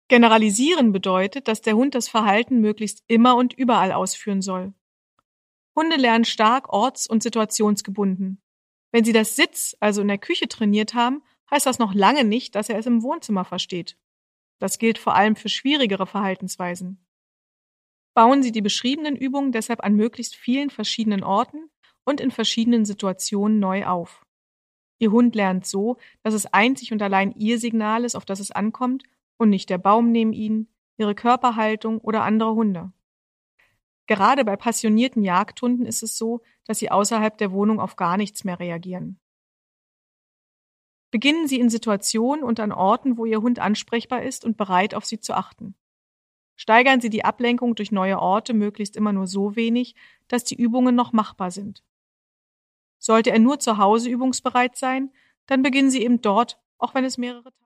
Generalisieren bedeutet, dass der Hund das Verhalten möglichst immer und überall ausführen soll. Hunde lernen stark orts- und situationsgebunden. Wenn sie das Sitz, also in der Küche trainiert haben, heißt das noch lange nicht, dass er es im Wohnzimmer versteht. Das gilt vor allem für schwierigere Verhaltensweisen. Bauen Sie die beschriebenen Übungen deshalb an möglichst vielen verschiedenen Orten und in verschiedenen Situationen neu auf. Ihr Hund lernt so, dass es einzig und allein Ihr Signal ist, auf das es ankommt und nicht der Baum neben Ihnen, Ihre Körperhaltung oder andere Hunde. Gerade bei passionierten Jagdhunden ist es so, dass sie außerhalb der Wohnung auf gar nichts mehr reagieren. Beginnen Sie in Situationen und an Orten, wo Ihr Hund ansprechbar ist und bereit auf Sie zu achten. Steigern Sie die Ablenkung durch neue Orte möglichst immer nur so wenig, dass die Übungen noch machbar sind. Sollte er nur zu Hause übungsbereit sein, dann beginnen Sie eben dort, auch wenn es mehrere Tage